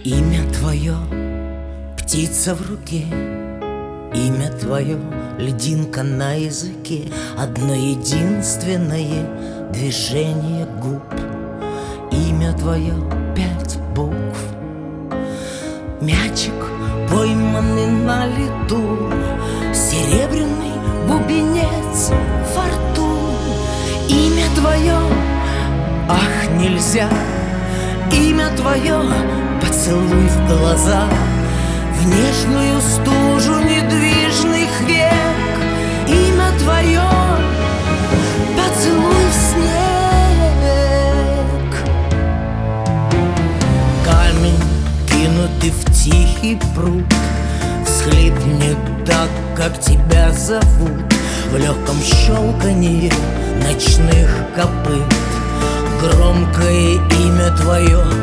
Имя твое — птица в руке, имя твое — льдинка на языке, одно единственное движение губ. Имя твое — 5 букв. Мячик, пойманный на лету, серебряный бубенец фортун. Имя твое — ах, нельзя. Имя твое — поцелуй в глаза, в нежную стужу недвижных век. Имя твое — поцелуй в снег. Камень, кинутый в тихий пруд, всхлипнет так, как тебя зовут, в легком щелканье ночных копыт. Громкое имя твое